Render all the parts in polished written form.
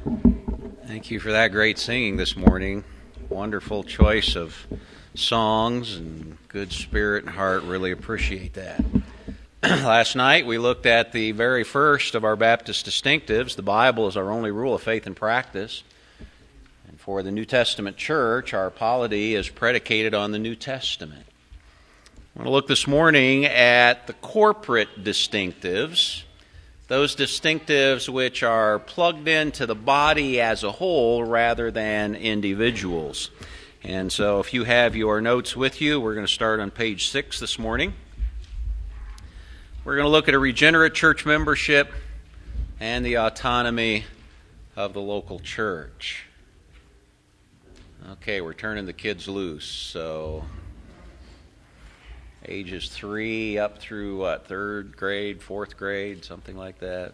Thank you for that great singing this morning. Wonderful choice of songs and good spirit and heart. Really appreciate that. Last night we looked at the very first of our Baptist distinctives. The Bible is our only rule of faith and practice. And for the New Testament church, our polity is predicated on the New Testament. I want to look this morning at the corporate distinctives. Those distinctives which are plugged into the body as a whole rather than individuals. And so if you have your notes with you, we're going to start on page 6 this morning. We're going to look at a regenerate church membership and the autonomy of the local church. Okay, we're turning the kids loose, so ages 3 up through, 3rd grade, 4th grade, something like that.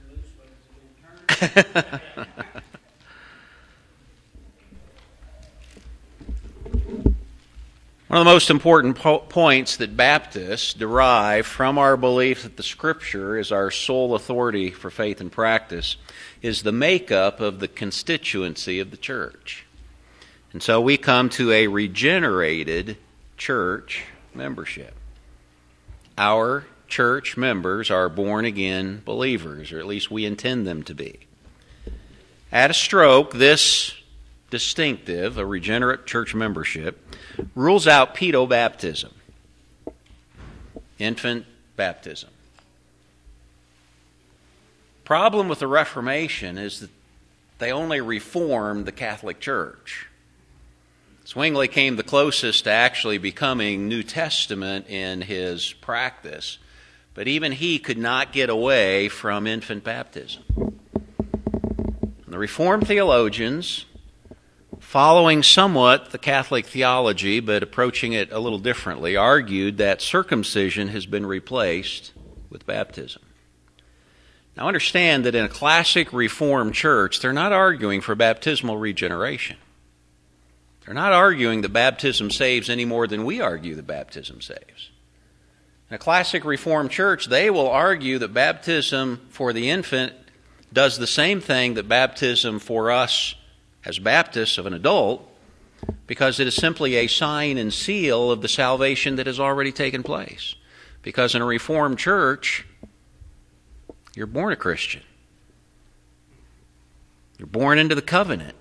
One of the most important points that Baptists derive from our belief that the Scripture is our sole authority for faith and practice is the makeup of the constituency of the church. And so we come to a regenerated church membership. Our church members are born-again believers, or at least we intend them to be. At a stroke, this distinctive, a regenerate church membership, rules out pedobaptism, infant baptism. Problem with the Reformation is that they only reformed the Catholic Church. Zwingli came the closest to actually becoming New Testament in his practice, but even he could not get away from infant baptism. And the Reformed theologians, following somewhat the Catholic theology but approaching it a little differently, argued that circumcision has been replaced with baptism. Now understand that in a classic Reformed church, they're not arguing for baptismal regeneration. They're not arguing that baptism saves any more than we argue that baptism saves. In a classic Reformed church, they will argue that baptism for the infant does the same thing that baptism for us as Baptists of an adult, because it is simply a sign and seal of the salvation that has already taken place. Because in a Reformed church, you're born a Christian. You're born into the covenant.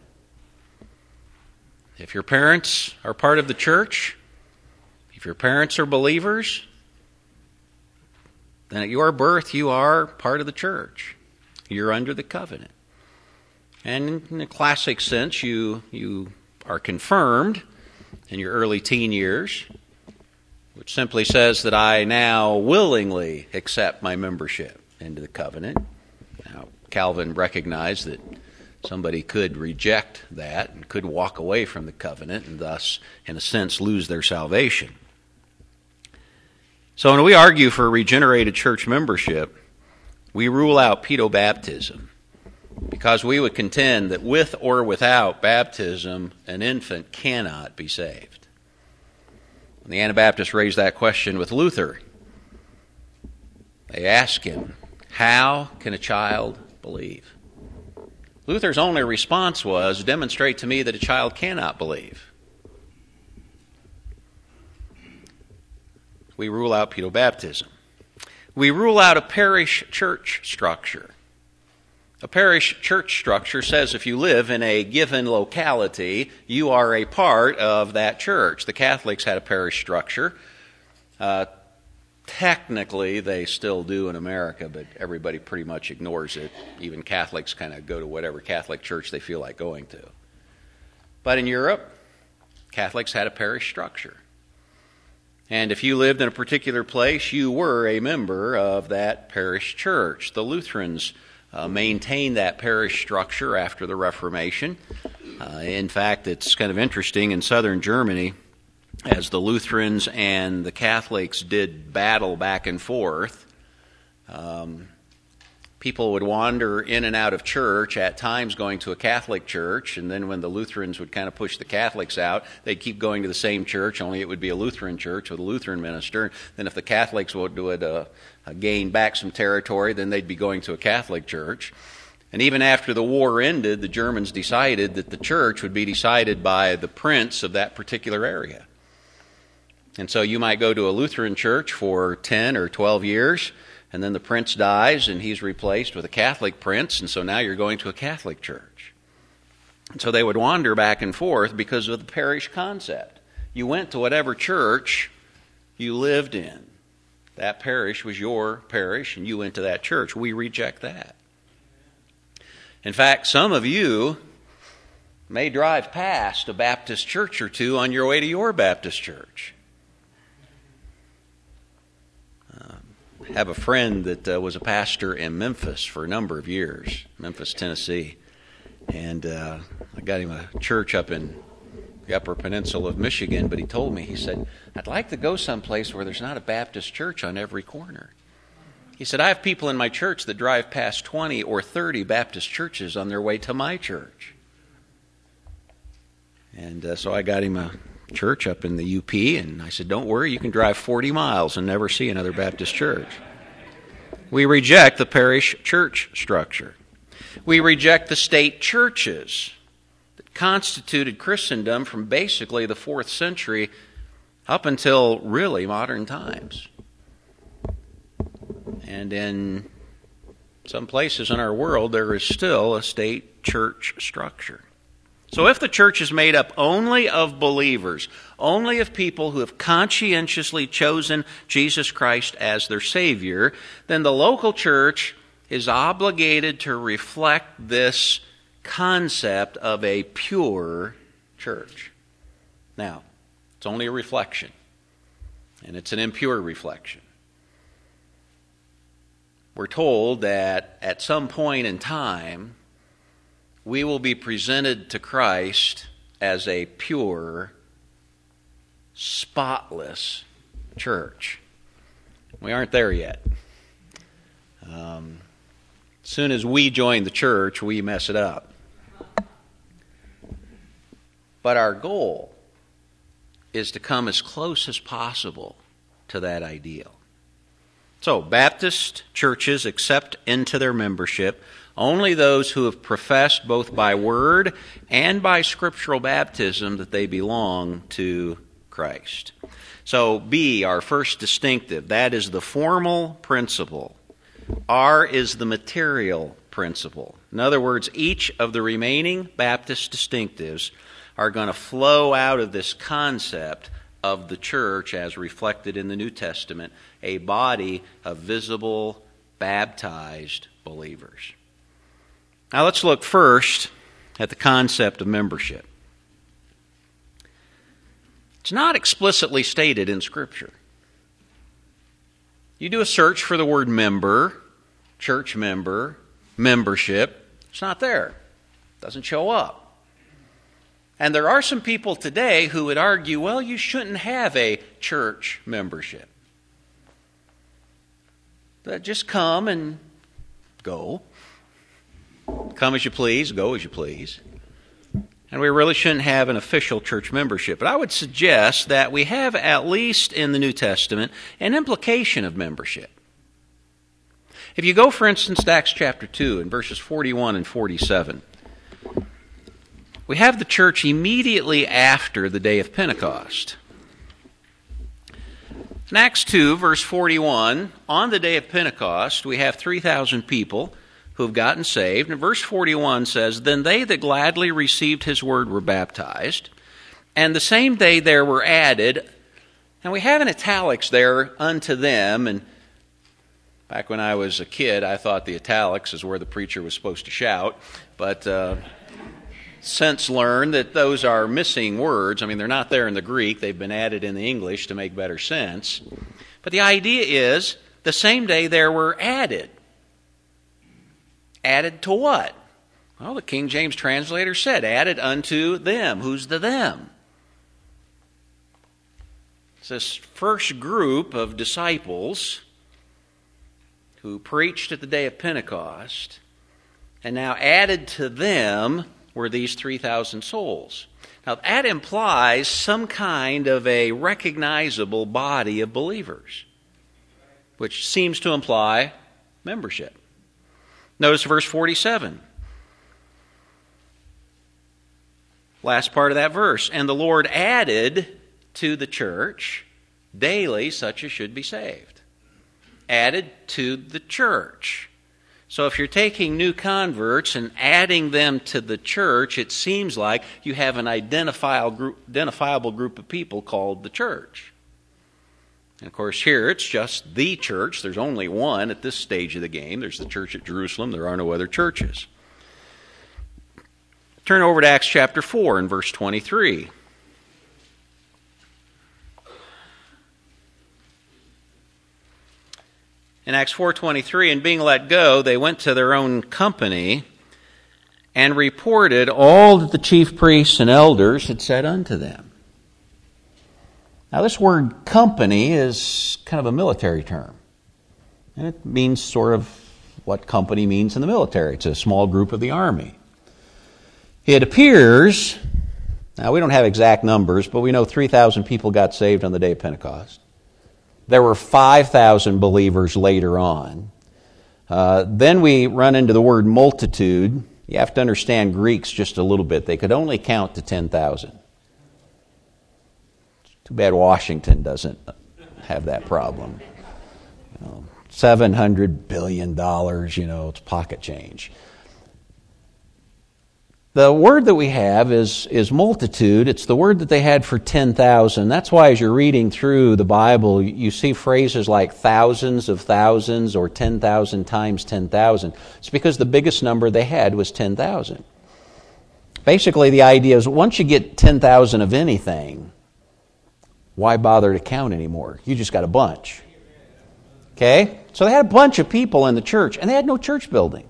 If your parents are part of the church, if your parents are believers, then at your birth you are part of the church. You're under the covenant. And in a classic sense, you are confirmed in your early teen years, which simply says that I now willingly accept my membership into the covenant. Now, Calvin recognized that somebody could reject that and could walk away from the covenant and thus, in a sense, lose their salvation. So when we argue for regenerated church membership, we rule out pedobaptism because we would contend that with or without baptism, an infant cannot be saved. When the Anabaptists raised that question with Luther, they asked him, how can a child believe? Luther's only response was, demonstrate to me that a child cannot believe. We rule out pedobaptism. We rule out a parish church structure. A parish church structure says if you live in a given locality, you are a part of that church. The Catholics had a parish structure. Technically, they still do in America, but everybody pretty much ignores it. Even Catholics kind of go to whatever Catholic church they feel like going to. But in Europe, Catholics had a parish structure. And if you lived in a particular place, you were a member of that parish church. The Lutherans maintained that parish structure after the Reformation. In fact, it's kind of interesting, in southern Germany, as the Lutherans and the Catholics did battle back and forth, people would wander in and out of church, at times going to a Catholic church, and then when the Lutherans would kind of push the Catholics out, they'd keep going to the same church, only it would be a Lutheran church with a Lutheran minister. Then if the Catholics would gain back some territory, then they'd be going to a Catholic church. And even after the war ended, the Germans decided that the church would be decided by the prince of that particular area. And so you might go to a Lutheran church for 10 or 12 years, and then the prince dies and he's replaced with a Catholic prince, and so now you're going to a Catholic church. And so they would wander back and forth because of the parish concept. You went to whatever church you lived in. That parish was your parish, and you went to that church. We reject that. In fact, some of you may drive past a Baptist church or two on your way to your Baptist church. I have a friend that was a pastor in Memphis for a number of years, Memphis, Tennessee. And I got him a church up in the Upper Peninsula of Michigan, but he told me, he said, I'd like to go someplace where there's not a Baptist church on every corner. He said, I have people in my church that drive past 20 or 30 Baptist churches on their way to my church. And so I got him a church up in the UP, and I said, don't worry, you can drive 40 miles and never see another Baptist church. We reject the parish church structure. We reject the state churches that constituted Christendom from basically the 4th century up until really modern times. And in some places in our world, there is still a state church structure. So if the church is made up only of believers, only of people who have conscientiously chosen Jesus Christ as their Savior, then the local church is obligated to reflect this concept of a pure church. Now, it's only a reflection, and it's an impure reflection. We're told that at some point in time, we will be presented to Christ as a pure, spotless church. We aren't there yet. As soon as we join the church, we mess it up. But our goal is to come as close as possible to that ideal. So, Baptist churches accept into their membership only those who have professed both by word and by scriptural baptism that they belong to Christ. So, B, our first distinctive, that is the formal principle. R is the material principle. In other words, each of the remaining Baptist distinctives are going to flow out of this concept of the church as reflected in the New Testament, a body of visible, baptized believers. Now let's look first at the concept of membership. It's not explicitly stated in Scripture. You do a search for the word member, church member, membership, it's not there. It doesn't show up. And there are some people today who would argue, well, you shouldn't have a church membership. Just come and go. Come as you please, go as you please. And we really shouldn't have an official church membership. But I would suggest that we have, at least in the New Testament, an implication of membership. If you go, for instance, to Acts chapter 2 in verses 41 and 47, we have the church immediately after the day of Pentecost. In Acts 2, verse 41, on the day of Pentecost, we have 3,000 people who have gotten saved. And verse 41 says, Then they that gladly received his word were baptized, and the same day there were added, and we have in italics there, unto them, and back when I was a kid, I thought the italics is where the preacher was supposed to shout, but since learned that those are missing words. I mean, they're not there in the Greek. They've been added in the English to make better sense. But the idea is, the same day there were added. Added to what? Well, the King James translator said, added unto them. Who's the them? It's this first group of disciples who preached at the day of Pentecost, and now added to them were these 3,000 souls. Now, that implies some kind of a recognizable body of believers, which seems to imply membership. Notice verse 47. Last part of that verse. And the Lord added to the church daily such as should be saved. Added to the church. So if you're taking new converts and adding them to the church, it seems like you have an identifiable group of people called the church. And of course here it's just the church. There's only one at this stage of the game. There's the church at Jerusalem. There are no other churches. Turn over to Acts chapter 4 and verse 23. In Acts 4:23, and being let go, they went to their own company and reported all that the chief priests and elders had said unto them. Now this word company is kind of a military term. And it means sort of what company means in the military. It's a small group of the army. It appears, now we don't have exact numbers, but we know 3,000 people got saved on the day of Pentecost. There were 5,000 believers later on. Then we run into the word multitude. You have to understand Greeks just a little bit. They could only count to 10,000. Too bad Washington doesn't have that problem. $700 billion, it's pocket change. The word that we have is multitude. It's the word that they had for 10,000. That's why as you're reading through the Bible, you see phrases like thousands of thousands or 10,000 times 10,000. It's because the biggest number they had was 10,000. Basically, the idea is once you get 10,000 of anything, why bother to count anymore? You just got a bunch. Okay? So they had a bunch of people in the church, and they had no church building.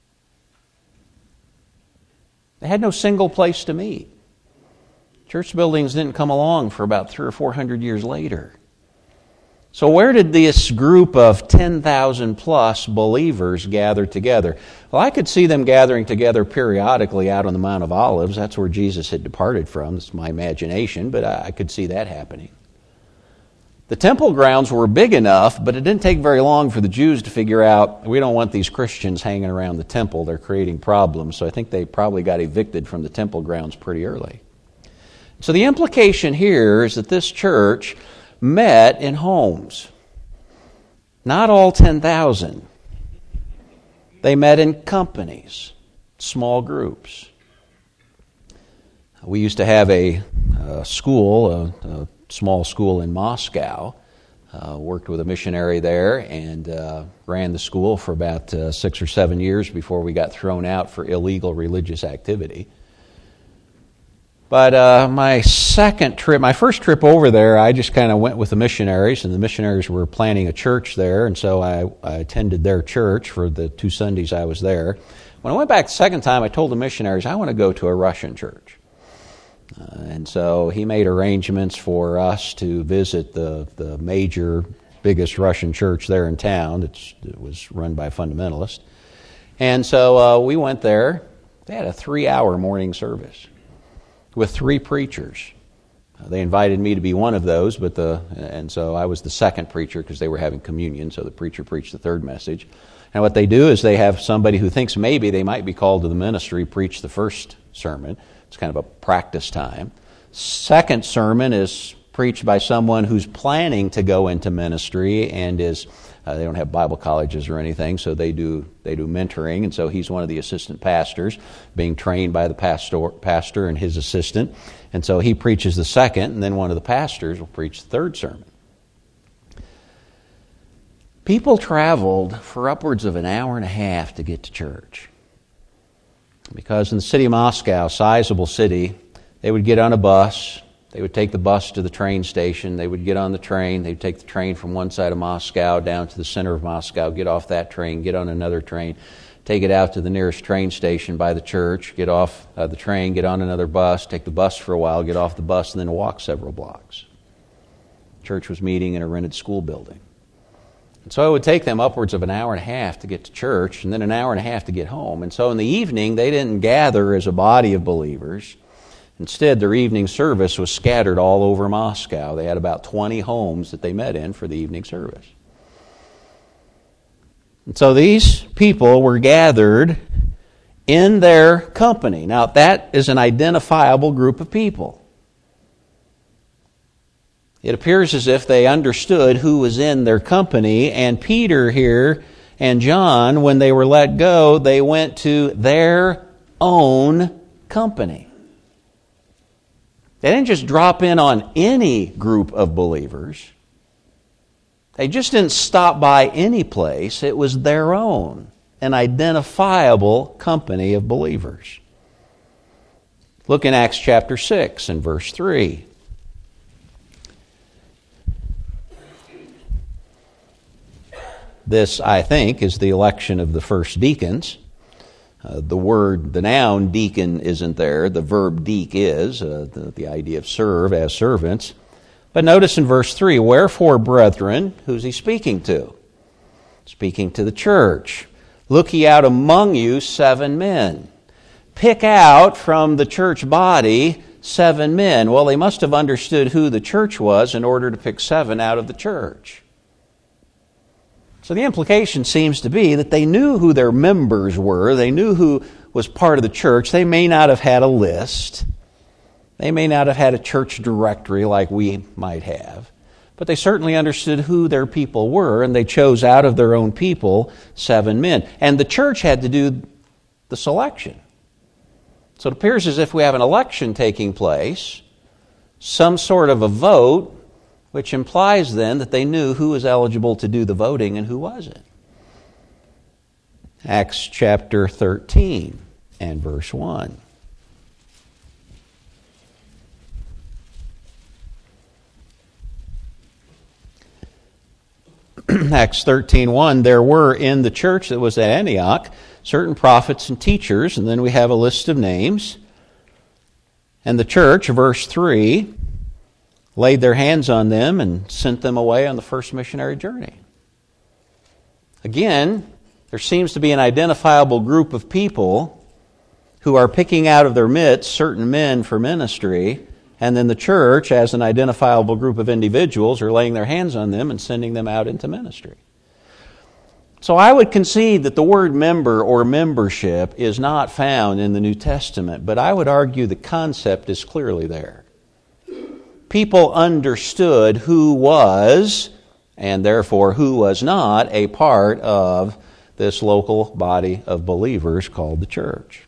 They had no single place to meet. Church buildings didn't come along for about 300 or 400 years later. So where did this group of 10,000 plus believers gather together? Well, I could see them gathering together periodically out on the Mount of Olives. That's where Jesus had departed from. It's my imagination, but I could see that happening. The temple grounds were big enough, but it didn't take very long for the Jews to figure out, we don't want these Christians hanging around the temple. They're creating problems. So I think they probably got evicted from the temple grounds pretty early. So the implication here is that this church met in homes. Not all 10,000. They met in companies, small groups. We used to have a school, a small school in Moscow. Worked with a missionary there and ran the school for about 6 or 7 years before we got thrown out for illegal religious activity. But my first trip over there, I just kind of went with the missionaries, and the missionaries were planning a church there, and so I attended their church for the 2 Sundays I was there. When I went back the second time, I told the missionaries, I want to go to a Russian church. And so he made arrangements for us to visit the major, biggest Russian church there in town. It was run by a fundamentalist. And so we went there. They had a 3-hour morning service with 3 preachers. They invited me to be one of those, and so I was the second preacher because they were having communion, so the preacher preached the third message. And what they do is they have somebody who thinks maybe they might be called to the ministry preach the first sermon. It's kind of a practice time. Second sermon is preached by someone who's planning to go into ministry and is they don't have Bible colleges or anything, so they do mentoring, and so he's one of the assistant pastors being trained by the pastor and his assistant. And so he preaches the second, and then one of the pastors will preach the third sermon. People traveled for upwards of an hour and a half to get to church. Because in the city of Moscow, sizable city, they would get on a bus, they would take the bus to the train station, they would get on the train, they'd take the train from one side of Moscow down to the center of Moscow, get off that train, get on another train, take it out to the nearest train station by the church, get off the train, get on another bus, take the bus for a while, get off the bus, and then walk several blocks. Church was meeting in a rented school building. And so it would take them upwards of an hour and a half to get to church, and then an hour and a half to get home. And so in the evening, they didn't gather as a body of believers. Instead, their evening service was scattered all over Moscow. They had about 20 homes that they met in for the evening service. And so these people were gathered in their company. Now, that is an identifiable group of people. It appears as if they understood who was in their company, and Peter here and John, when they were let go, they went to their own company. They didn't just drop in on any group of believers. They just didn't stop by any place. It was their own, an identifiable company of believers. Look in Acts chapter 6 and verse 3. This, I think, is the election of the first deacons. The noun deacon isn't there. The verb deek is, the idea of serve as servants. But notice in verse 3, wherefore, brethren, who's he speaking to? Speaking to the church. Look ye out among you 7 men. Pick out from the church body 7 men. Well, they must have understood who the church was in order to pick 7 out of the church. So the implication seems to be that they knew who their members were. They knew who was part of the church. They may not have had a list. They may not have had a church directory like we might have. But they certainly understood who their people were, and they chose out of their own people 7 men. And the church had to do the selection. So it appears as if we have an election taking place, some sort of a vote, which implies then that they knew who was eligible to do the voting and who wasn't. Acts chapter 13 and verse 1. Acts 13:1, there were in the church that was at Antioch certain prophets and teachers, and then we have a list of names. And the church, verse 3, laid their hands on them and sent them away on the first missionary journey. Again, there seems to be an identifiable group of people who are picking out of their midst certain men for ministry, and then the church, as an identifiable group of individuals, are laying their hands on them and sending them out into ministry. So I would concede that the word member or membership is not found in the New Testament, but I would argue the concept is clearly there. People understood who was, and therefore who was not, a part of this local body of believers called the church.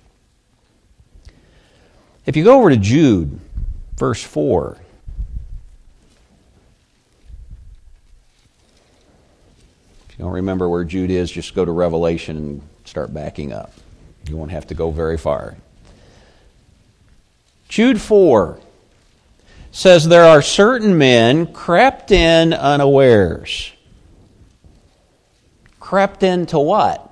If you go over to Jude, verse 4. If you don't remember where Jude is, just go to Revelation and start backing up. You won't have to go very far. Jude 4 says there are certain men crept in unawares. Crept into what?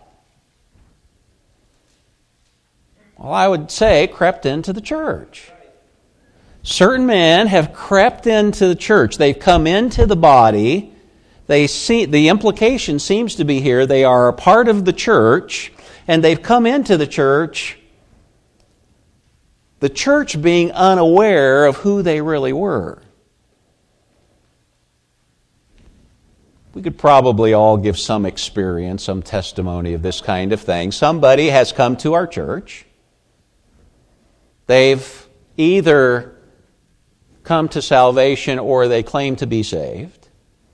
Well, I would say crept into the church. Certain men have crept into the church. They've come into the body. The implication seems to be here they are a part of the church, and they've come into the church being unaware of who they really were. We could probably all give some experience, some testimony of this kind of thing. Somebody has come to our church. They've either come to salvation or they claim to be saved.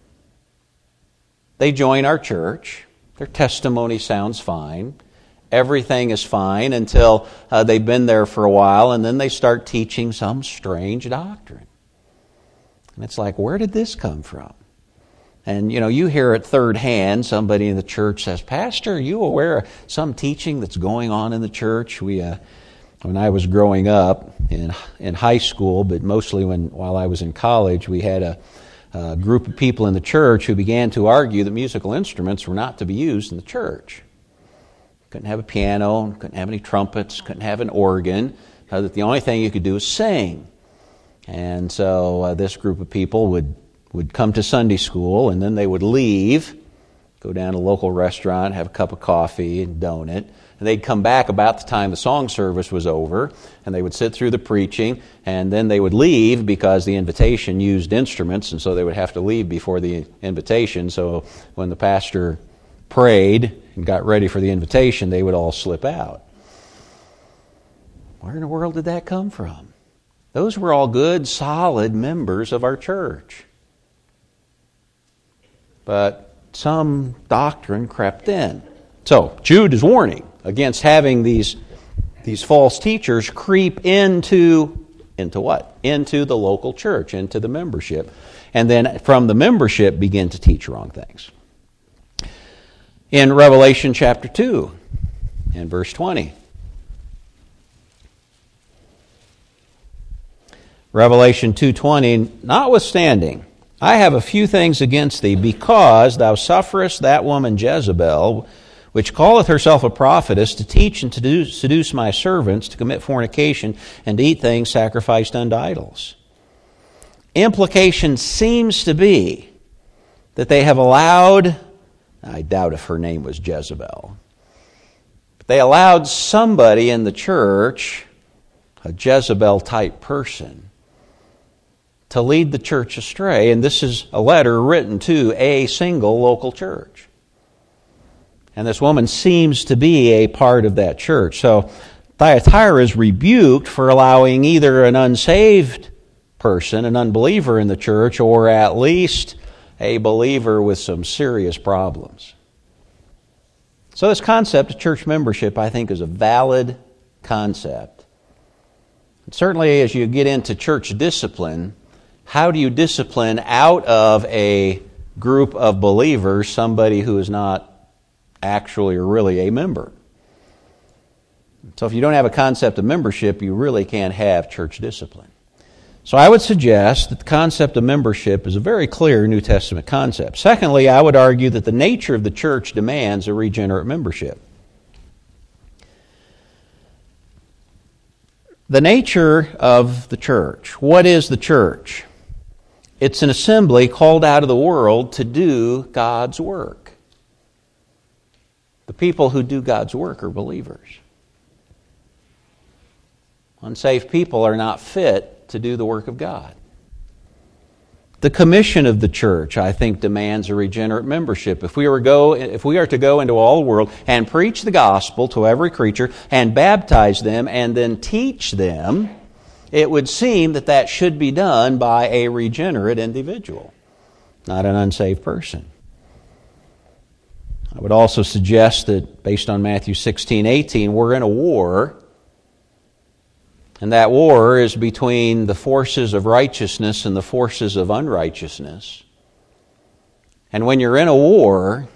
They join our church. Their testimony sounds fine. Everything is fine until they've been there for a while, and then they start teaching some strange doctrine. And it's like, where did this come from? And, you hear it third hand. Somebody in the church says, Pastor, are you aware of some teaching that's going on in the church? When I was growing up in high school, but mostly while I was in college, we had a group of people in the church who began to argue that musical instruments were not to be used in the church. Couldn't have a piano, couldn't have any trumpets, couldn't have an organ, that the only thing you could do is sing. And so this group of people would come to Sunday school, and then they would leave, go down to a local restaurant, have a cup of coffee and donut, and they'd come back about the time the song service was over, and they would sit through the preaching, and then they would leave because the invitation used instruments, and so they would have to leave before the invitation. So when the pastor prayed and got ready for the invitation, they would all slip out. Where in the world did that come from? Those were all good, solid members of our church. But some doctrine crept in. So, Jude is warning against having these false teachers creep into what? Into the local church, into the membership. And then from the membership begin to teach wrong things. In Revelation chapter 2, and verse 20. Revelation 2:20, notwithstanding, I have a few things against thee, because thou sufferest that woman Jezebel, which calleth herself a prophetess, to teach and to seduce my servants to commit fornication and to eat things sacrificed unto idols. Implication seems to be that they have allowed, I doubt if her name was Jezebel, but they allowed somebody in the church, a Jezebel-type person, to lead the church astray. And this is a letter written to a single local church. And this woman seems to be a part of that church. So Thyatira is rebuked for allowing either an unsaved person, an unbeliever in the church, or at least a believer with some serious problems. So this concept of church membership, I think, is a valid concept. And certainly as you get into church discipline, how do you discipline out of a group of believers somebody who is not actually or really a member? So if you don't have a concept of membership, you really can't have church discipline. So I would suggest that the concept of membership is a very clear New Testament concept. Secondly, I would argue that the nature of the church demands a regenerate membership. The nature of the church. What is the church? It's an assembly called out of the world to do God's work. The people who do God's work are believers. Unsaved people are not fit to do the work of God. The commission of the church, I think, demands a regenerate membership. If we are to go into all the world and preach the gospel to every creature and baptize them and then teach them, it would seem that that should be done by a regenerate individual, not an unsaved person. I would also suggest that based on Matthew 16:18, we're in a war, and that war is between the forces of righteousness and the forces of unrighteousness. And when you're in a war,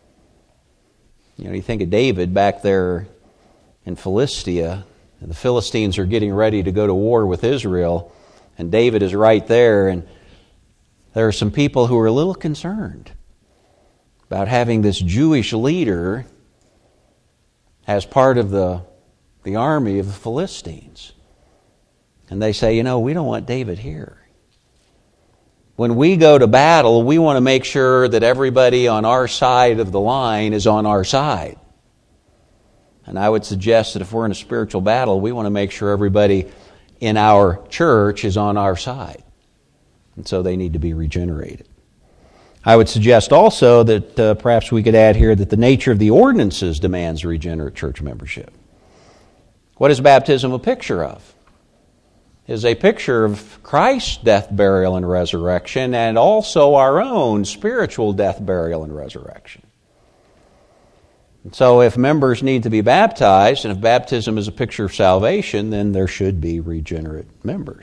you think of David back there in Philistia. The Philistines are getting ready to go to war with Israel, and David is right there, and there are some people who are a little concerned about having this Jewish leader as part of the army of the Philistines. And they say, we don't want David here. When we go to battle, we want to make sure that everybody on our side of the line is on our side. And I would suggest that if we're in a spiritual battle, we want to make sure everybody in our church is on our side. And so they need to be regenerated. I would suggest also that perhaps we could add here that the nature of the ordinances demands regenerate church membership. What is baptism a picture of? It is a picture of Christ's death, burial, and resurrection, and also our own spiritual death, burial, and resurrection. And so if members need to be baptized, and if baptism is a picture of salvation, then there should be regenerate members.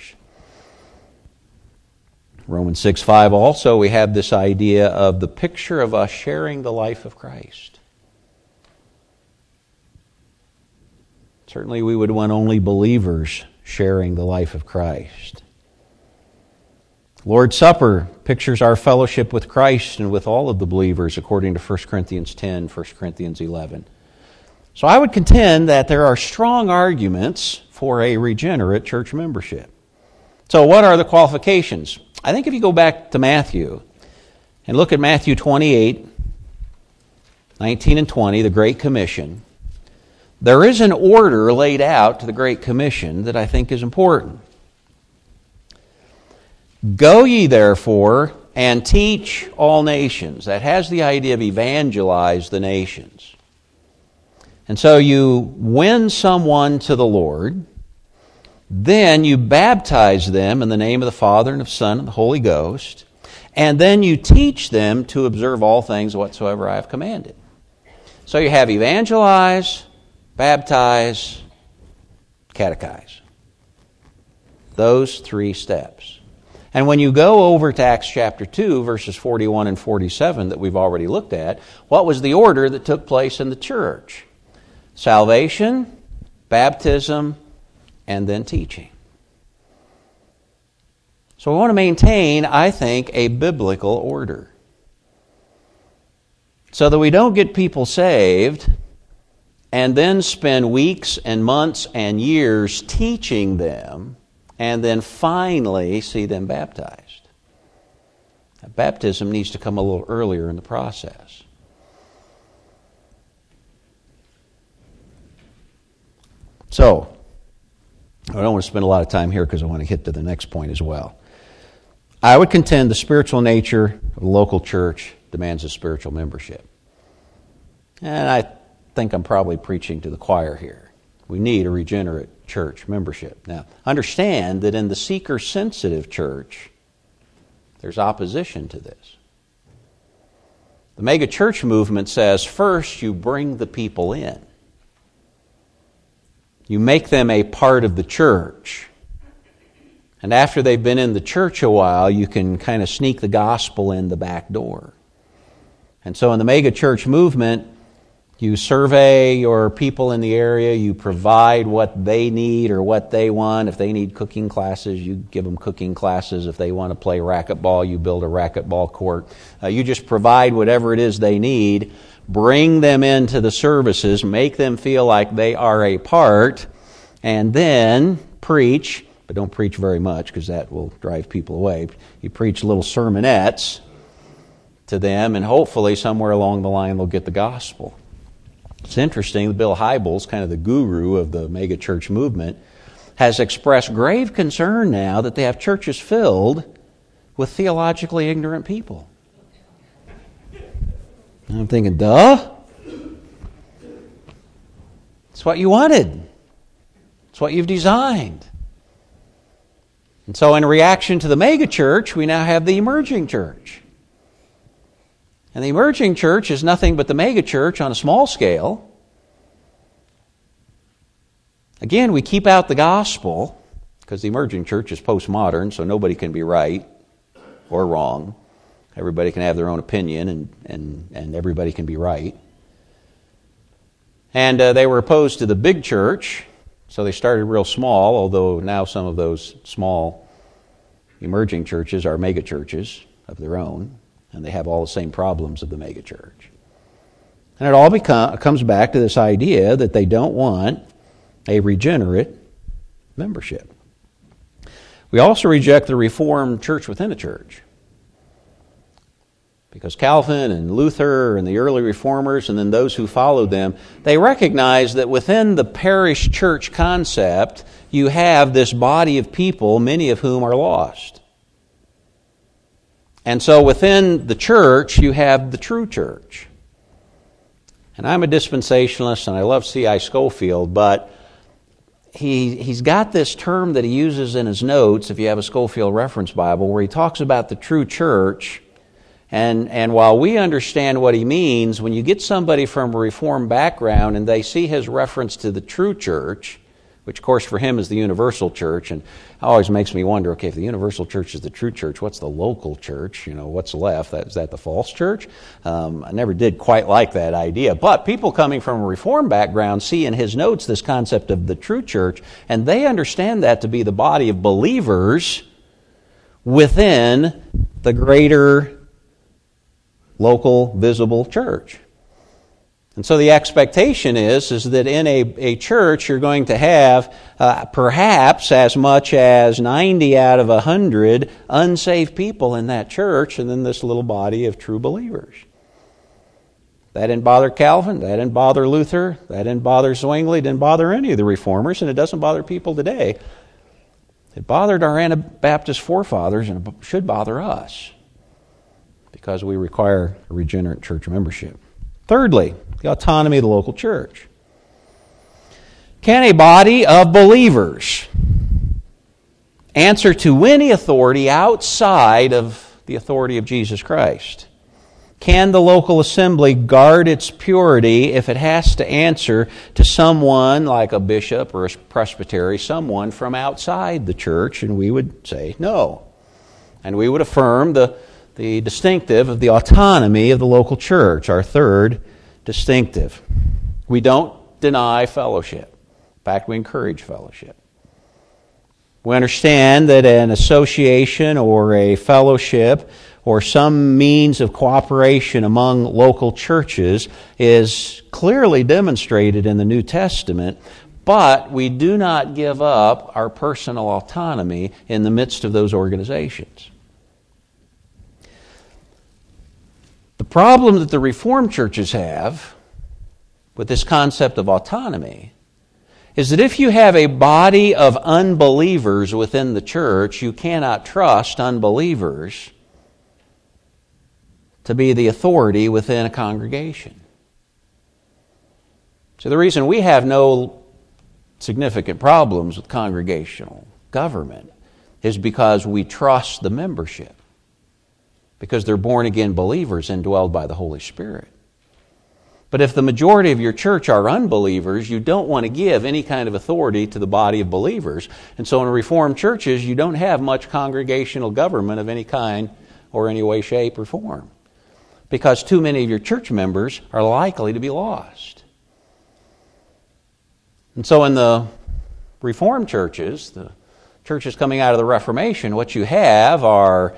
Romans 6:5 also, we have this idea of the picture of us sharing the life of Christ. Certainly we would want only believers sharing the life of Christ. Lord's Supper pictures our fellowship with Christ and with all of the believers according to 1 Corinthians 10, 1 Corinthians 11. So I would contend that there are strong arguments for a regenerate church membership. So what are the qualifications? I think if you go back to Matthew and look at Matthew 28, 19 and 20, the Great Commission, there is an order laid out to the Great Commission that I think is important. Go ye therefore and teach all nations. That has the idea of evangelize the nations. And so you win someone to the Lord, then you baptize them in the name of the Father and of the Son and the Holy Ghost, and then you teach them to observe all things whatsoever I have commanded. So you have evangelize, baptize, catechize. Those 3 steps. And when you go over to Acts chapter 2, verses 41 and 47 that we've already looked at, what was the order that took place in the church? Salvation, baptism, and then teaching. So we want to maintain, I think, a biblical order, so that we don't get people saved and then spend weeks and months and years teaching them and then finally see them baptized. Baptism needs to come a little earlier in the process. So, I don't want to spend a lot of time here because I want to hit to the next point as well. I would contend the spiritual nature of the local church demands a spiritual membership. And I think I'm probably preaching to the choir here. We need a regenerate church membership. Now, understand that in the seeker-sensitive church, there's opposition to this. The mega church movement says, first you bring the people in. You make them a part of the church. And after they've been in the church a while, you can kind of sneak the gospel in the back door. And so in the mega church movement, you survey your people in the area, you provide what they need or what they want. If they need cooking classes, you give them cooking classes. If they want to play racquetball, you build a racquetball court. You just provide whatever it is they need, bring them into the services, make them feel like they are a part, and then preach, but don't preach very much because that will drive people away. You preach little sermonettes to them, and hopefully somewhere along the line they'll get the gospel. It's interesting, Bill Hybels, kind of the guru of the mega church movement, has expressed grave concern now that they have churches filled with theologically ignorant people. And I'm thinking, duh? It's what you wanted. It's what you've designed. And so in reaction to the mega church, we now have the emerging church. And the emerging church is nothing but the mega church on a small scale. Again, we keep out the gospel because the emerging church is postmodern, so nobody can be right or wrong. Everybody can have their own opinion and everybody can be right. And they were opposed to the big church, so they started real small, although now some of those small emerging churches are mega churches of their own. And they have all the same problems of the mega church. And it all comes back to this idea that they don't want a regenerate membership. We also reject the Reformed church within a church. Because Calvin and Luther and the early Reformers and then those who followed them, they recognize that within the parish church concept, you have this body of people, many of whom are lost. And so within the church, you have the true church. And I'm a dispensationalist, and I love C.I. Scofield, but he's got this term that he uses in his notes, if you have a Scofield Reference Bible, where he talks about the true church. And while we understand what he means, when you get somebody from a Reformed background and they see his reference to the true church, which of course for him is the universal church, and it always makes me wonder, okay, if the universal church is the true church, what's the local church? You know, what's left? Is that the false church? I never did quite like that idea. But people coming from a Reformed background see in his notes this concept of the true church, and they understand that to be the body of believers within the greater local, visible church. And so the expectation is that in a church you're going to have perhaps as much as 90 out of 100 unsaved people in that church, and then this little body of true believers. That didn't bother Calvin, that didn't bother Luther, that didn't bother Zwingli, didn't bother any of the Reformers, and it doesn't bother people today. It bothered our Anabaptist forefathers, and it should bother us, because we require a regenerate church membership. Thirdly, the autonomy of the local church. Can a body of believers answer to any authority outside of the authority of Jesus Christ? Can the local assembly guard its purity if it has to answer to someone like a bishop or a presbytery, someone from outside the church? And we would say no. And we would affirm the distinctive of the autonomy of the local church, our third distinctive. We don't deny fellowship. In fact, we encourage fellowship. We understand that an association or a fellowship or some means of cooperation among local churches is clearly demonstrated in the New Testament, but we do not give up our personal autonomy in the midst of those organizations. The problem that the Reformed churches have with this concept of autonomy is that if you have a body of unbelievers within the church, you cannot trust unbelievers to be the authority within a congregation. So the reason we have no significant problems with congregational government is because we trust the membership, because they're born-again believers indwelled by the Holy Spirit. But if the majority of your church are unbelievers, you don't want to give any kind of authority to the body of believers. And so in Reformed churches, you don't have much congregational government of any kind or any way, shape, or form, because too many of your church members are likely to be lost. And so in the Reformed churches, the churches coming out of the Reformation, what you have are,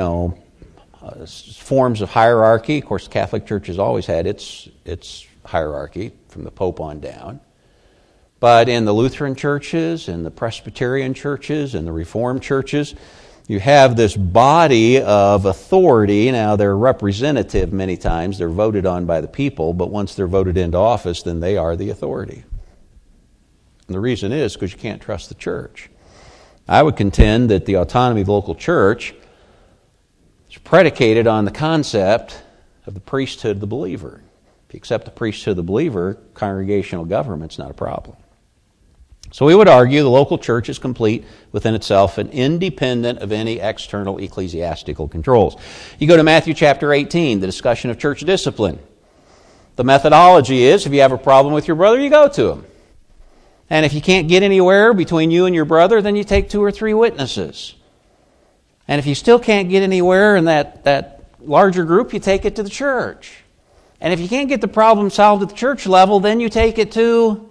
forms of hierarchy. Of course, the Catholic Church has always had its hierarchy from the Pope on down. But in the Lutheran churches, in the Presbyterian churches, in the Reformed churches, you have this body of authority. Now, they're representative many times. They're voted on by the people, but once they're voted into office, then they are the authority. And the reason is because you can't trust the church. I would contend that the autonomy of the local church is predicated on the concept of the priesthood of the believer. If you accept the priesthood of the believer, congregational government's not a problem. So we would argue the local church is complete within itself and independent of any external ecclesiastical controls. You go to Matthew chapter 18, the discussion of church discipline. The methodology is, if you have a problem with your brother, you go to him. And if you can't get anywhere between you and your brother, then you take 2 or 3 witnesses. And if you still can't get anywhere in that larger group, you take it to the church. And if you can't get the problem solved at the church level, then you take it to...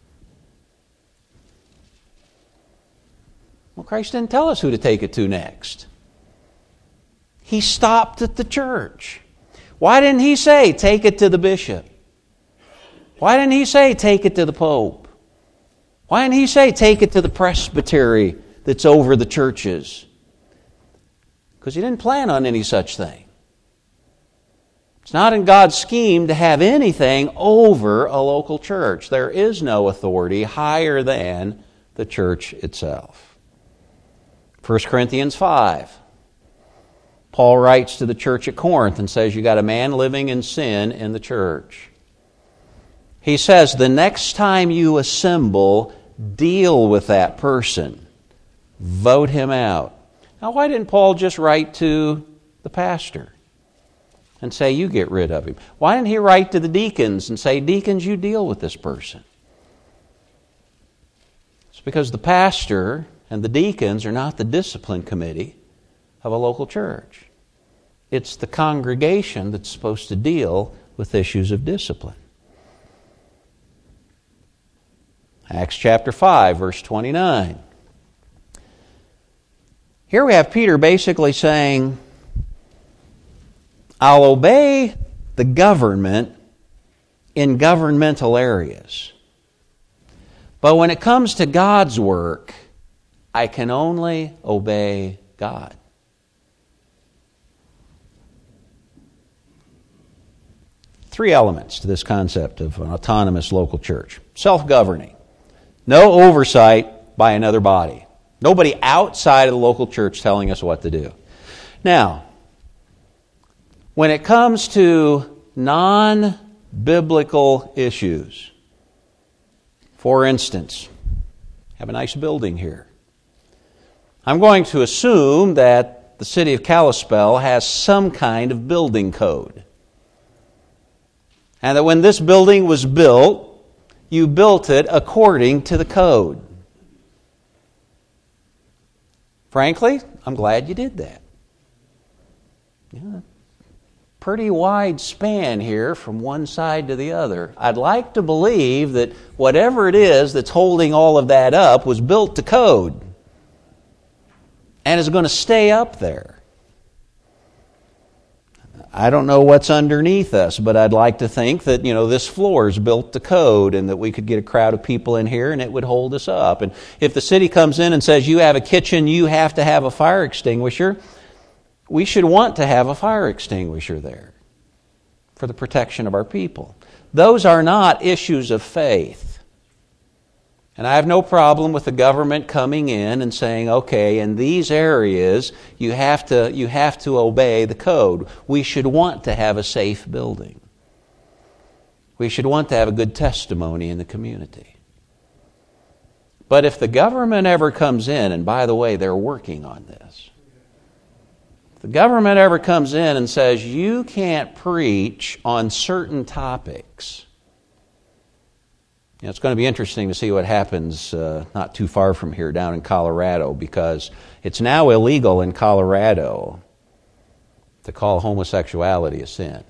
Well, Christ didn't tell us who to take it to next. He stopped at the church. Why didn't He say, take it to the bishop? Why didn't He say, take it to the Pope? Why didn't He say, take it to the presbytery that's over the churches? Because He didn't plan on any such thing. It's not in God's scheme to have anything over a local church. There is no authority higher than the church itself. 1 Corinthians 5. Paul writes to the church at Corinth and says, you got a man living in sin in the church. He says, the next time you assemble, deal with that person. Vote him out. Now, why didn't Paul just write to the pastor and say, you get rid of him? Why didn't he write to the deacons and say, deacons, you deal with this person? It's because the pastor and the deacons are not the discipline committee of a local church. It's the congregation that's supposed to deal with issues of discipline. Acts chapter 5, verse 29. Here we have Peter basically saying, I'll obey the government in governmental areas. But when it comes to God's work, I can only obey God. Three elements to this concept of an autonomous local church. Self-governing. No oversight by another body. Nobody outside of the local church telling us what to do. Now, when it comes to non-biblical issues, For instance, have a nice building here. I'm going to assume that the city of Kalispell has some kind of building code. And that when this building was built, you built it according to the code. Frankly, I'm glad you did that. Yeah. Pretty wide span here from one side to the other. I'd like to believe that whatever it is that's holding all of that up was built to code and is going to stay up there. I don't know what's underneath us, but I'd like to think that, this floor is built to code and that we could get a crowd of people in here and it would hold us up. And if the city comes in and says, you have a kitchen, you have to have a fire extinguisher, we should want to have a fire extinguisher there for the protection of our people. Those are not issues of faith. And I have no problem with the government coming in and saying, okay, in these areas, you have to obey the code. We should want to have a safe building. We should want to have a good testimony in the community. But if the government ever comes in, and by the way, they're working on this, if the government ever comes in and says, you can't preach on certain topics, it's going to be interesting to see what happens not too far from here down in Colorado, because it's now illegal in Colorado to call homosexuality a sin.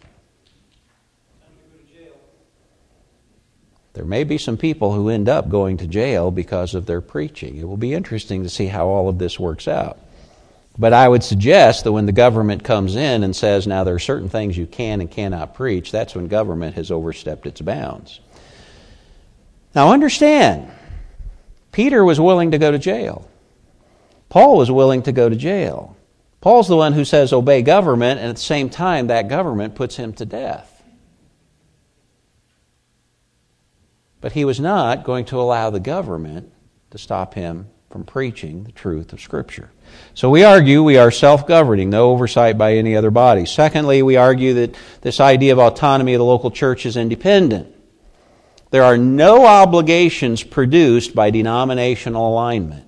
There may be some people who end up going to jail because of their preaching. It will be interesting to see how all of this works out. But I would suggest that when the government comes in and says, now there are certain things you can and cannot preach, that's when government has overstepped its bounds. Now understand, Peter was willing to go to jail. Paul was willing to go to jail. Paul's the one who says obey government, and at the same time that government puts him to death. But he was not going to allow the government to stop him from preaching the truth of Scripture. So we argue we are self-governing, no oversight by any other body. Secondly, we argue that this idea of autonomy of the local church is independent. There are no obligations produced by denominational alignment.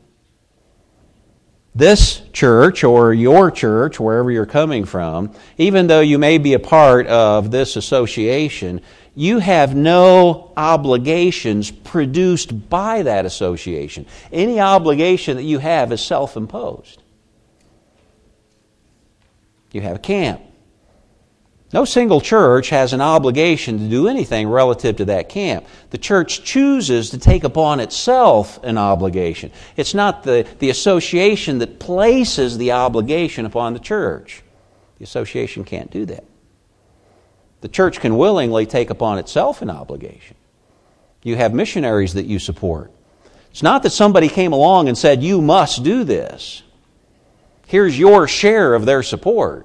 This church, or your church, wherever you're coming from, even though you may be a part of this association, you have no obligations produced by that association. Any obligation that you have is self-imposed. You have a camp. No single church has an obligation to do anything relative to that camp. The church chooses to take upon itself an obligation. It's not the association that places the obligation upon the church. The association can't do that. The church can willingly take upon itself an obligation. You have missionaries that you support. It's not that somebody came along and said, you must do this. Here's your share of their support.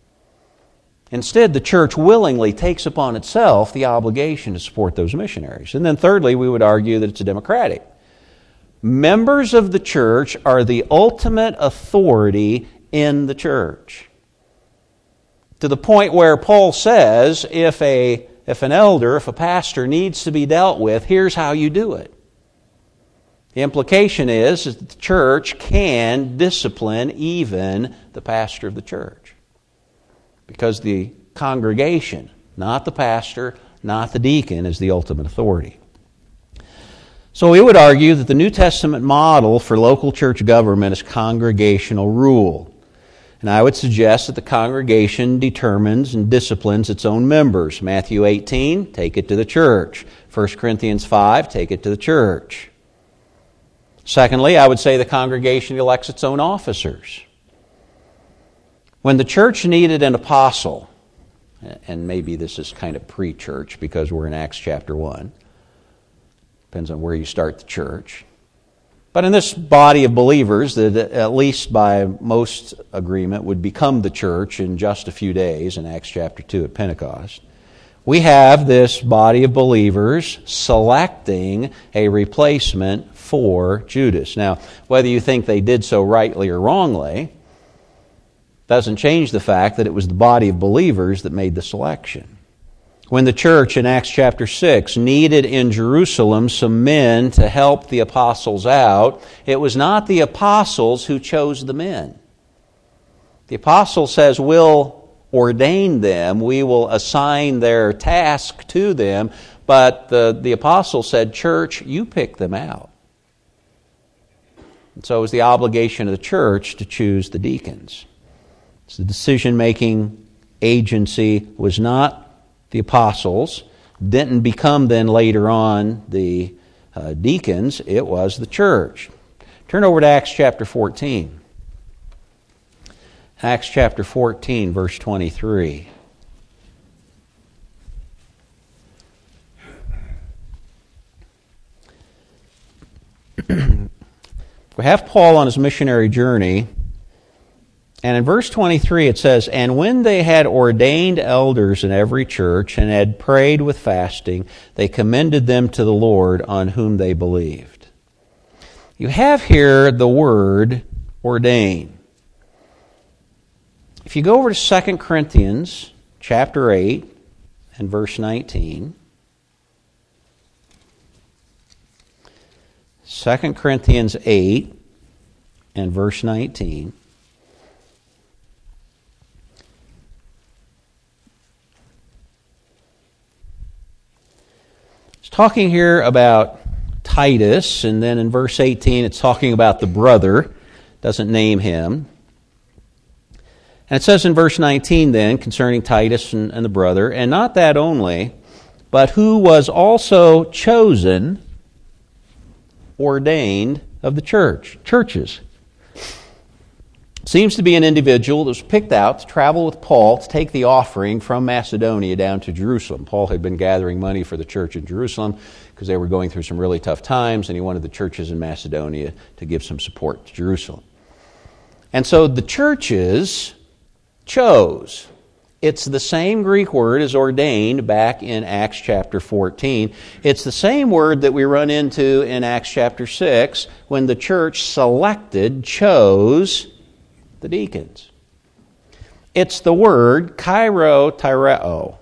Instead, the church willingly takes upon itself the obligation to support those missionaries. And then thirdly, we would argue that it's democratic. Members of the church are the ultimate authority in the church. To the point where Paul says, if an elder, if a pastor needs to be dealt with, here's how you do it. The implication is that the church can discipline even the pastor of the church. Because the congregation, not the pastor, not the deacon, is the ultimate authority. So we would argue that the New Testament model for local church government is congregational rule. And I would suggest that the congregation determines and disciplines its own members. Matthew 18, take it to the church. 1 Corinthians 5, take it to the church. Secondly, I would say the congregation elects its own officers. When the church needed an apostle, and maybe this is kind of pre-church because we're in Acts chapter 1. Depends on where you start the church. But in this body of believers that at least by most agreement would become the church in just a few days in Acts chapter 2 at Pentecost, we have this body of believers selecting a replacement for Judas. Now, whether you think they did so rightly or wrongly, doesn't change the fact that it was the body of believers that made the selection. When the church in Acts chapter 6 needed in Jerusalem some men to help the apostles out, it was not the apostles who chose the men. The apostle says, we'll ordain them, we will assign their task to them, but the apostle said, church, you pick them out. And so it was the obligation of the church to choose the deacons. So the decision-making agency was not the apostles, didn't become then later on the deacons, it was the church. Turn over to Acts chapter 14. Acts chapter 14, verse 23. We have Paul on his missionary journey, and in verse 23 it says, "And when they had ordained elders in every church and had prayed with fasting, they commended them to the Lord on whom they believed." You have here the word ordain. If you go over to 2 Corinthians chapter 8 and verse 19, 2 Corinthians 8 and verse 19, it's talking here about Titus, and then in verse 18 it's talking about the brother, doesn't name him. And it says in verse 19 then, concerning Titus and the brother, "And not that only, but who was also chosen," ordained, "of the churches." Seems to be an individual that was picked out to travel with Paul to take the offering from Macedonia down to Jerusalem. Paul had been gathering money for the church in Jerusalem because they were going through some really tough times, and he wanted the churches in Macedonia to give some support to Jerusalem. And so the churches chose. It's the same Greek word as ordained back in Acts chapter 14. It's the same word that we run into in Acts chapter 6 when the church chose the deacons. It's the word kairoteno.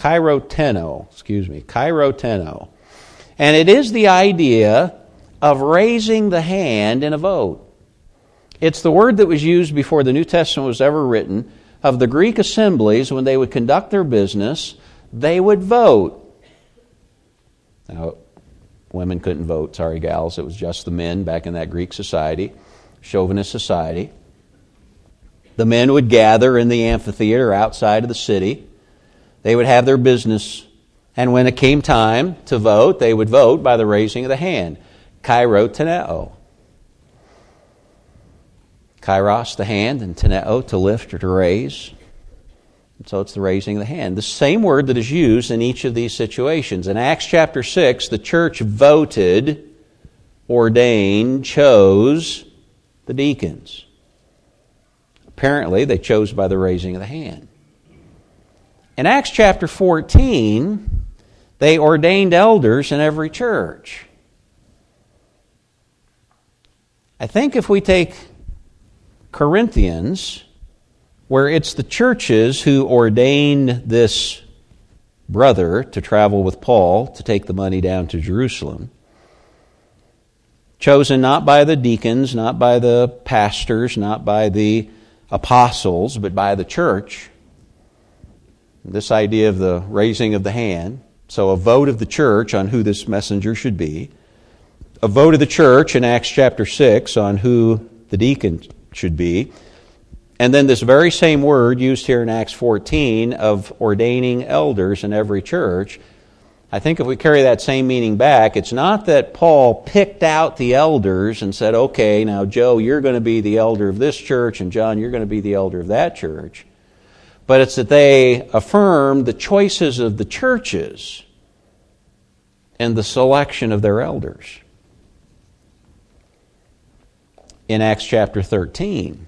And it is the idea of raising the hand in a vote. It's the word that was used before the New Testament was ever written of the Greek assemblies. When they would conduct their business, they would vote. Now, women couldn't vote, sorry gals, it was just the men back in that Greek society, chauvinist society. The men would gather in the amphitheater outside of the city. They would have their business, and when it came time to vote, they would vote by the raising of the hand. Kairoteneo. Kairos, the hand, and teneo, to lift or to raise. And so it's the raising of the hand. The same word that is used in each of these situations. In Acts chapter 6, the church voted, ordained, chose the deacons. Apparently, they chose by the raising of the hand. In Acts chapter 14, they ordained elders in every church. I think if we take Corinthians, where it's the churches who ordained this brother to travel with Paul to take the money down to Jerusalem, chosen not by the deacons, not by the pastors, not by the apostles, but by the church. This idea of the raising of the hand. So a vote of the church on who this messenger should be. A vote of the church in Acts chapter 6 on who the deacon should be. And then this very same word used here in Acts 14 of ordaining elders in every church. I think if we carry that same meaning back, it's not that Paul picked out the elders and said, okay, now Joe, you're going to be the elder of this church, and John, you're going to be the elder of that church. But it's that they affirmed the choices of the churches and the selection of their elders. In Acts chapter 13,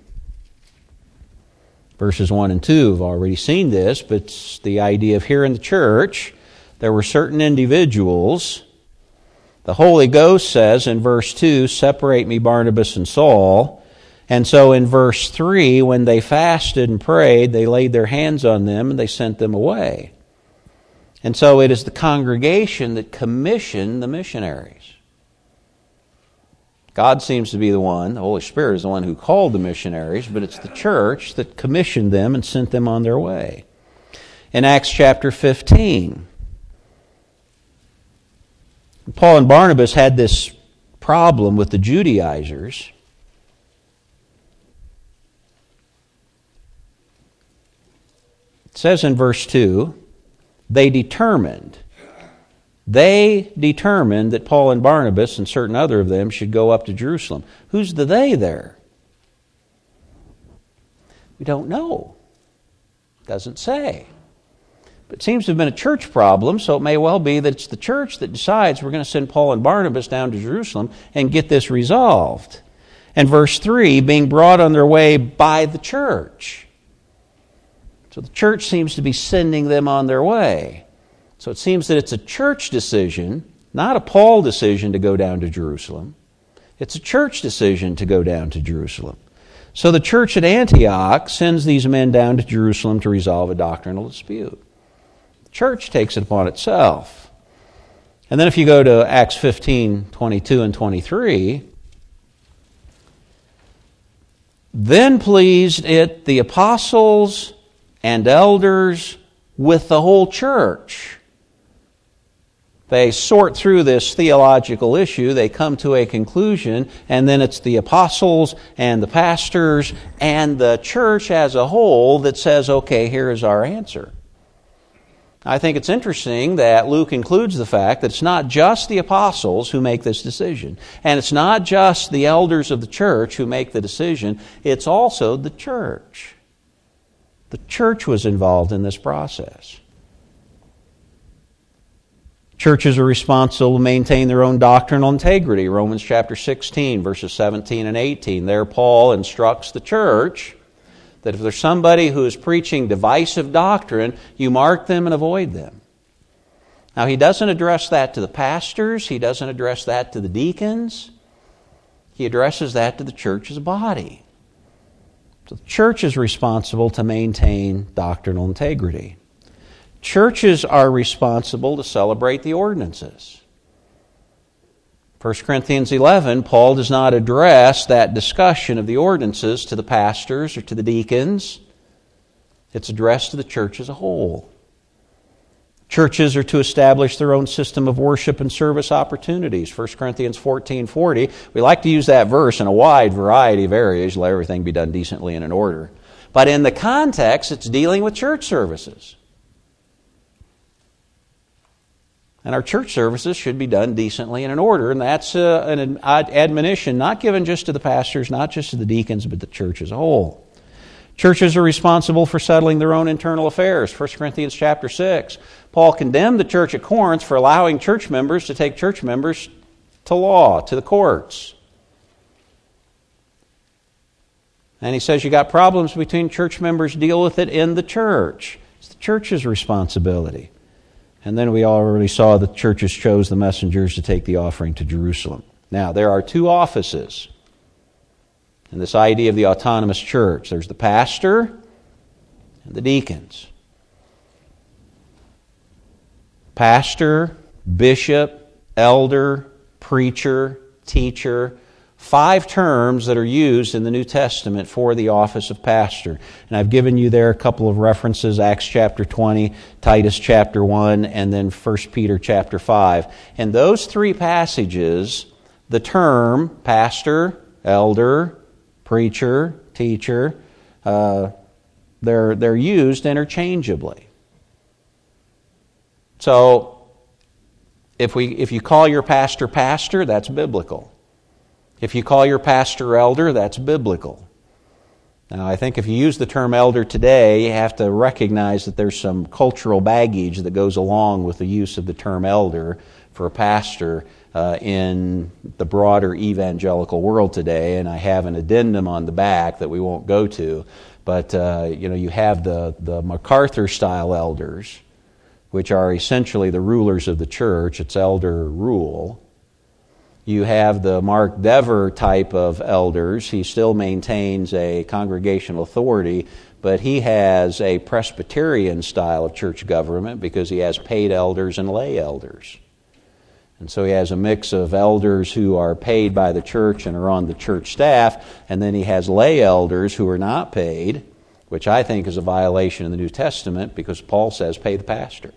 verses 1 and 2, we've already seen this, but it's the idea of here in the church, there were certain individuals. The Holy Ghost says in verse 2, "Separate me Barnabas and Saul." And so in verse 3, when they fasted and prayed, they laid their hands on them and they sent them away. And so it is the congregation that commissioned the missionaries. God seems to be the one, the Holy Spirit is the one who called the missionaries, but it's the church that commissioned them and sent them on their way. In Acts chapter 15, Paul and Barnabas had this problem with the Judaizers. It says in verse 2, they determined that Paul and Barnabas and certain other of them should go up to Jerusalem. Who's the they there? We don't know. It doesn't say. But it seems to have been a church problem, so it may well be that it's the church that decides we're going to send Paul and Barnabas down to Jerusalem and get this resolved. And verse 3, being brought on their way by the church. So the church seems to be sending them on their way. So it seems that it's a church decision, not a Paul decision to go down to Jerusalem. It's a church decision to go down to Jerusalem. So the church at Antioch sends these men down to Jerusalem to resolve a doctrinal dispute. The church takes it upon itself. And then if you go to Acts 15, 22 and 23, then pleased it the apostles and elders with the whole church. They sort through this theological issue, they come to a conclusion, and then it's the apostles and the pastors and the church as a whole that says, okay, here is our answer. I think it's interesting that Luke includes the fact that it's not just the apostles who make this decision, and it's not just the elders of the church who make the decision, it's also the church. The church was involved in this process. Churches are responsible to maintain their own doctrinal integrity. Romans chapter 16, verses 17 and 18. There Paul instructs the church that if there's somebody who is preaching divisive doctrine, you mark them and avoid them. Now, he doesn't address that to the pastors. He doesn't address that to the deacons. He addresses that to the church as a body. So the church is responsible to maintain doctrinal integrity. Churches are responsible to celebrate the ordinances. 1 Corinthians 11, Paul does not address that discussion of the ordinances to the pastors or to the deacons. It's addressed to the church as a whole. Churches are to establish their own system of worship and service opportunities. 1 Corinthians 14:40. We like to use that verse in a wide variety of areas. Let everything be done decently and in order. But in the context, it's dealing with church services. And our church services should be done decently and in order. And that's an admonition not given just to the pastors, not just to the deacons, but the church as a whole. Churches are responsible for settling their own internal affairs. 1 Corinthians chapter 6. Paul condemned the church at Corinth for allowing church members to take church members to law, to the courts. And he says you got problems between church members, deal with it in the church. It's the church's responsibility. And then we already saw that churches chose the messengers to take the offering to Jerusalem. Now, there are two offices in this idea of the autonomous church. There's the pastor and the deacons. Pastor, bishop, elder, preacher, teacher. 5 terms that are used in the New Testament for the office of pastor. And I've given you there a couple of references, Acts chapter 20, Titus chapter 1, and then 1 Peter chapter 5. In those 3 passages, the term pastor, elder, preacher, teacher, they're used interchangeably. So, if you call your pastor pastor, that's biblical. If you call your pastor elder, that's biblical. Now, I think if you use the term elder today, you have to recognize that there's some cultural baggage that goes along with the use of the term elder for a pastor in the broader evangelical world today, and I have an addendum on the back that we won't go to, but you have the MacArthur-style elders, which are essentially the rulers of the church. It's elder rule. You have the Mark Dever type of elders. He still maintains a congregational authority, but he has a Presbyterian style of church government because he has paid elders and lay elders. And so he has a mix of elders who are paid by the church and are on the church staff, and then he has lay elders who are not paid, which I think is a violation of the New Testament because Paul says pay the pastor.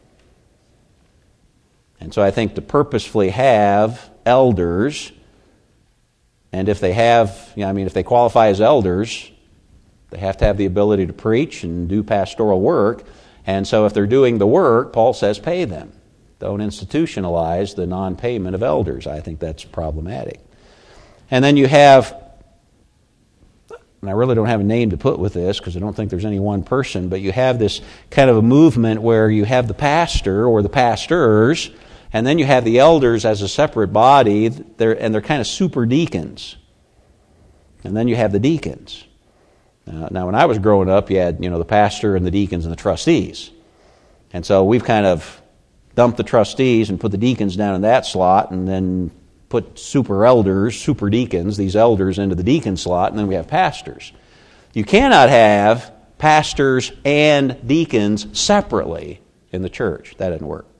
And so I think to purposefully have elders, and if they have, if they qualify as elders, they have to have the ability to preach and do pastoral work. And so if they're doing the work, Paul says pay them. Don't institutionalize the non-payment of elders. I think that's problematic. And then you have, and I really don't have a name to put with this because I don't think there's any one person, but you have this kind of a movement where you have the pastor or the pastors, and then you have the elders as a separate body, they're kind of super deacons. And then you have the deacons. Now, when I was growing up, you had the pastor and the deacons and the trustees. And so we've kind of dumped the trustees and put the deacons down in that slot and then put super elders, super deacons, these elders into the deacon slot, and then we have pastors. You cannot have pastors and deacons separately in the church. That doesn't work.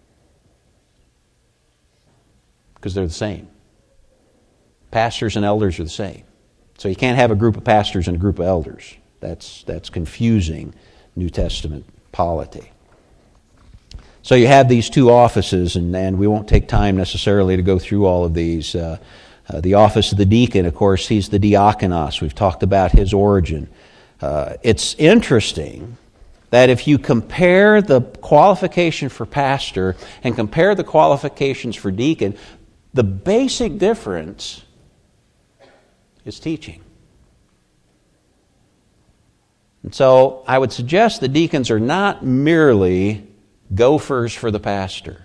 Because they're the same. Pastors and elders are the same. So you can't have a group of pastors and a group of elders. That's confusing New Testament polity. So you have these two offices, and we won't take time necessarily to go through all of these. The office of the deacon, of course, he's the diakonos. We've talked about his origin. It's interesting that if you compare the qualification for pastor and compare the qualifications for deacon, the basic difference is teaching. And so I would suggest the deacons are not merely gophers for the pastor.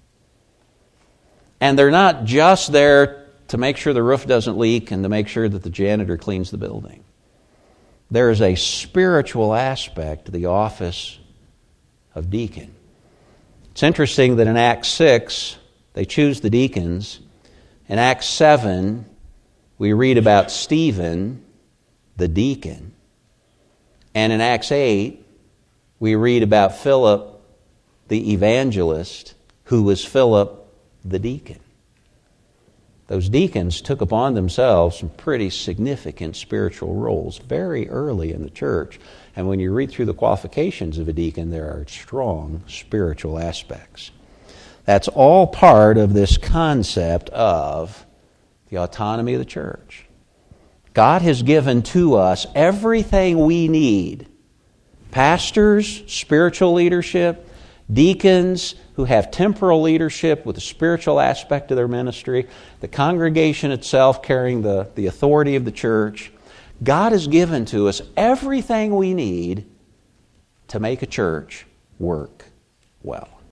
And they're not just there to make sure the roof doesn't leak and to make sure that the janitor cleans the building. There is a spiritual aspect to the office of deacon. It's interesting that in Acts 6, they choose the deacons. In Acts 7, we read about Stephen, the deacon. And in Acts 8, we read about Philip, the evangelist, who was Philip, the deacon. Those deacons took upon themselves some pretty significant spiritual roles very early in the church. And when you read through the qualifications of a deacon, there are strong spiritual aspects. That's all part of this concept of the autonomy of the church. God has given to us everything we need. Pastors, spiritual leadership, deacons who have temporal leadership with the spiritual aspect of their ministry, the congregation itself carrying the authority of the church. God has given to us everything we need to make a church work well.